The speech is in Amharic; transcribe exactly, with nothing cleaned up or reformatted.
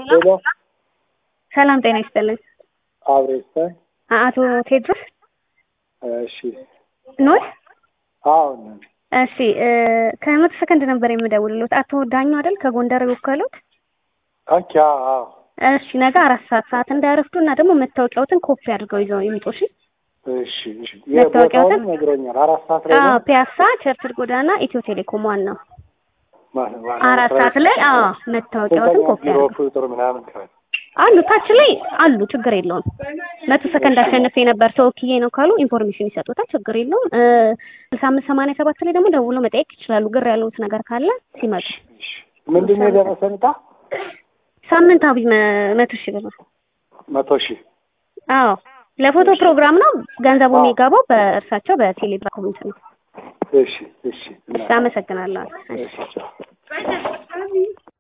ሄሎ ሰላም ጤና ይስጥልኝ። አብሬስታ አቶ ቴድሮስ እሺ ኖት? አዎ እሺ ከመቶ ሰከንድ ነበር የምደውልልዎት። አቶ ዳኙ አይደል ከጎንደር የወከሉት? ኦኬ አዎ እሺ ነገ አራት ሰዓት ሰዓት እንዳያረፍዱና ደግሞ መታወቂያዎትን ኮፒ አድርገው ይዘው ይምጡ። እሺ እሺ እሺ የቦታውን ነግሮኛል። አራት ሰዓት ላይ ነው። አዎ ፒያሳ ቸርችል ጎዳና ኢትዮ ቴሌኮም ዋናው ማለት አራት ሰዓት ላይ አዎ መታወቂያዎትን ኮፒ ቢሮ አድርገው ቁጥር ምናምን ካለ አሉ ታች ላይ አሉ። ችግር የለውም። መቶ ሰከንድ አሸንፌ ነበር ተወክዬ ነው ካሉ ኢንፎርሜሽን ይሰጡታል። ችግር የለውም። ስልሳ አምስት ሰማንያ ሰባት ላይ ደግሞ ደውሎ መጠየቅ ይችላሉ። ግር ያለውት ነገር ካለ ሲመጡ። ምንድነው የደረሰንታ? ሳምንታዊ መቶ ሺህ ብር ነው። መቶ ሺህ አዎ ለፎቶ ፕሮግራም ነው። ገንዘቡ የሚገባው በእርሳቸው በቴሌግራም ኮሜንት ነው። እሺ እሺ አመሰግናለሁ። እሺ